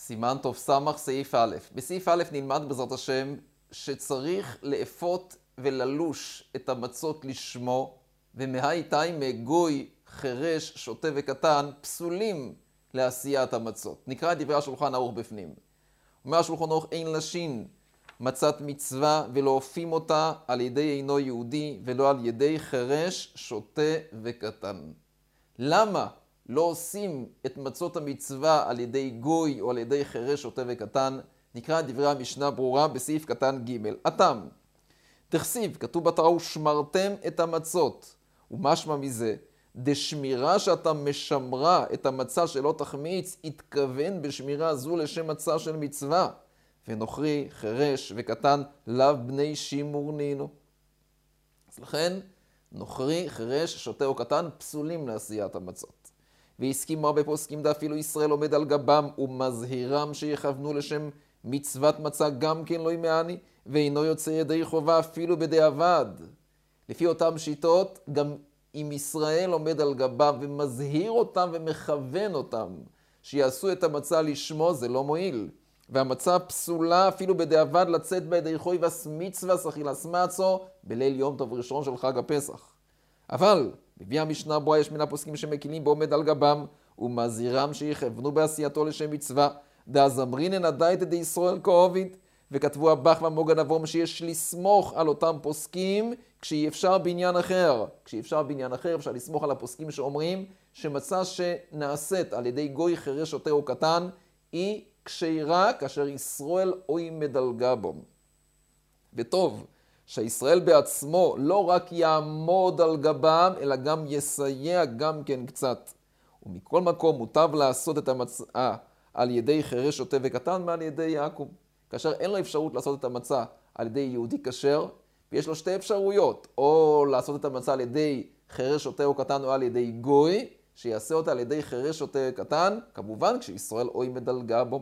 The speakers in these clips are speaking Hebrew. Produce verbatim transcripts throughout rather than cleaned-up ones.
סימן טוב סמך סעיף א'. בסעיף א' נלמד בעזרת השם שצריך לאפות וללוש את המצות לשמו, ומהייתי מגוי, חרש, שוטה וקטן פסולים לעשיית המצות. נקרא את דברי השולחן ערוך בפנים. אומר השולחן ערוך, אין לשין מצת מצווה ולא אופים אותה על ידי אינו יהודי ולא על ידי חרש, שוטה וקטן. למה לא עושים את מצות המצווה על ידי גוי או על ידי חרש, שוטה וקטן? נקרא את דברי המשנה ברורה בסעיף קטן ג' התם. תכסיב, כתוב בתורה, ושמרתם את המצות. ומשמע מזה, דשמירה שאתה משמרה את המצה שלא תחמיץ, התכוון בשמירה זו לשם מצה של מצווה. ונוכרי, חרש וקטן, לאו בני שימור נינו. אז לכן, נוכרי, חרש, שוטה או קטן, פסולים לעשיית המצות. והסכימו הרבה פוסקים דאפילו ישראל עומד על גבם ומזהירם שיכוונו לשם מצוות מצה גם כן לא ימעני, ואינו יוצא ידי חובה אפילו בדיעבד. לפי אותם שיטות, גם אם ישראל עומד על גבם ומזהיר אותם ומכוון אותם שיעשו את המצה לשמו, זה לא מועיל. והמצה פסולה אפילו בדיעבד לצאת בידי חוי וסמצווה סחילס מצו בליל יום טוב ראשון של חג הפסח. אבל מביא המשנה ברורה יש מן הפוסקים שמקילים בעומד על גבם ומזהירם שיכוונו בעשייתו לשם מצווה. דאזמרינן הדייתא דישראל כעוביד, וכתבו הבח והמוגן אבום שיש לסמוך על אותם פוסקים כשאי אפשר בעניין אחר. כשאי אפשר בעניין אחר אפשר לסמוך על הפוסקים שאומרים שמצה שנעשית על ידי גוי, חרש, שוטה או קטן היא כשרה כאשר ישראל אוי מדלגה בו. וטוב שישראל בעצמו לא רק יעמוד על גבם, אלא גם יסייע גם כן קצת. ומכל מקום מוטב לעשות את המצה על ידי חרש, שוטה וקטן מעל ידי יעקב. כאשר אין לו אפשרות לעשות את המצה על ידי יהודי כשר, ויש לו שתי אפשרויות, או לעשות את המצה על ידי חרש, שוטה או קטן, או על ידי גוי, שיעשה אותה על ידי חרש, שוטה קטן, כמובן כשישראל אוי מדלגה בו.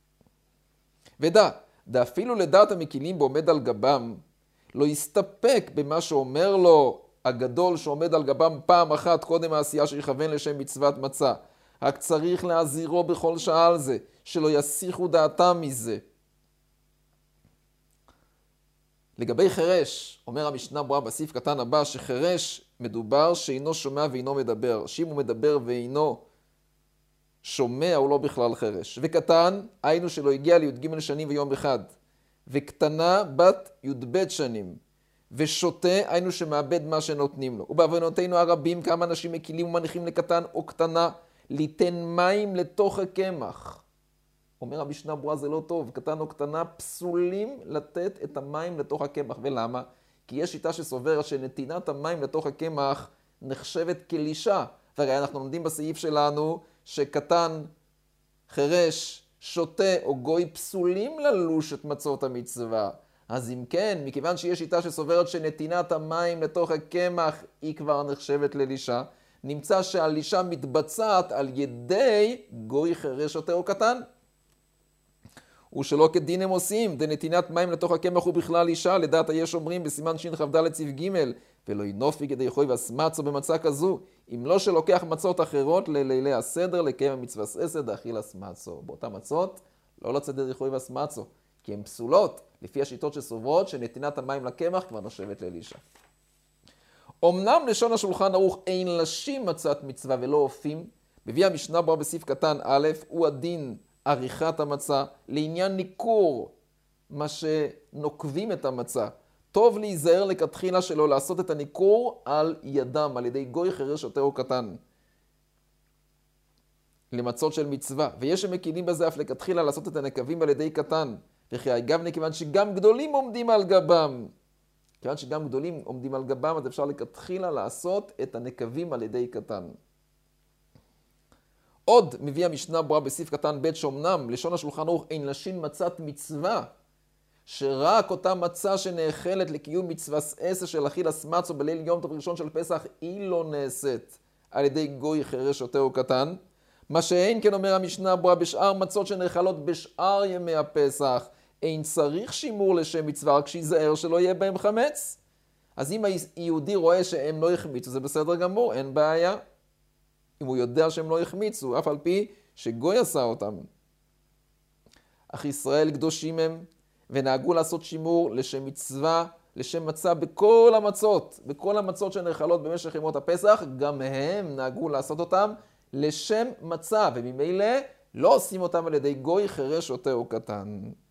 ודע, דאפילו לדעת המקילים בעומד על גבם, לא יסתפק במה שאומר לו הגדול שעומד על גבם פעם אחת קודם העשייה שיכוון לשם מצוות מצה. רק צריך להזהירו בכל שעה על זה, שלא יסיחו דעתם מזה. לגבי חרש, אומר המשנה ברורה בסעיף קטן הבא, שחרש מדובר שאינו שומע ואינו מדבר. שאם הוא מדבר ואינו שומע הוא לא בכלל חרש. וקטן, היינו שלא הגיע לי"ג שנים ויום אחד. וקטנה בת י"ב שנים. ושוטה, היינו שמאבד מה שנותנים לו. ובעוונותינו הרבים כמה אנשים מקילים ומניחים לקטן או קטנה ליתן מים לתוך הקמח. אומר המשנה ברורה זה לא טוב, קטן או קטנה פסולים לתת את המים לתוך הקמח. ולמה? כי יש שיטה שסוברת שנתינת המים לתוך הקמח נחשבת כלישה. והרי אנחנו לומדים בסעיף שלנו שקטן, חרש, שוטה או גוי פסולים ללוש את מצות המצווה. אז אם כן, מכיוון שיש שיטה שסוברת שנתינת המים לתוך הקמח היא כבר נחשבת ללישה, נמצא שהלישה מתבצעת על ידי גוי, חרש, שוטה או קטן. ושלא כדין הם עושים, דנתינת מים לתוך הקמח הוא בכלל אישה, לדעת היש אומרים בסימן שין כ"ד סעיף ג' ולא ינופי כדי חוי והסמצו במצה כזו, אם לא שלוקח מצות אחרות ללילי הסדר, לקיים המצווה עשר דאכיל הסמצו. באותה מצות לא לצאת ידי חוי והסמצו, כי הן פסולות, לפי השיטות שסוברות שנתינת המים לקמח כבר נחשבת לאלישה. אמנם לשון השולחן ערוך אין לשים מצת מצווה ולא אופים, מביא המשנה ברורה בסעיף קטן א', הוא הדין עריכת המצה לעניין ניקור, מה שנוקבים את המצה. טוב להיזהר לכתחילה שלא לעשות את הניקור על ידם, על ידי גוי, חרש, שוטה או קטן. למצות של מצווה. ויש שמקילים בזה אף לכתחילה לעשות את הנקבים על ידי קטן. וכי אגב, כיוון שגם גדולים עומדים על גבם. כיוון שגם גדולים עומדים על גבם, אז אפשר לכתחילה לעשות את הנקבים על ידי קטן. עוד מביא המשנה ברורה בסעיף קטן ב' שאומנם לשון השולחן ערוך אין לשין מצת מצווה, שרק אותה מצה שנאכלת לקיום מצווה עשר של אכילת מצה בליל יום טוב ראשון של פסח היא לא נעשית על ידי גוי, חרש, שוטה או קטן. מה שאין כן אומר המשנה ברורה בשאר מצות שנאכלות בשאר ימי הפסח אין צריך שימור לשם מצווה, רק שיזהר שלא יהיה בהם חמץ. אז אם היהודי רואה שהם לא יחמיצו זה בסדר גמור, אין בעיה. אם הוא יודע שהם לא יחמיצו, אף על פי שגוי עשה אותם. אך ישראל קדושים הם, ונהגו לעשות שימור לשם מצווה, לשם מצה בכל המצות, בכל המצות שנאכלות במשך ימות הפסח, גם הם נהגו לעשות אותם לשם מצה, וממילא לא עושים אותם על ידי גוי חירש שוטה או קטן.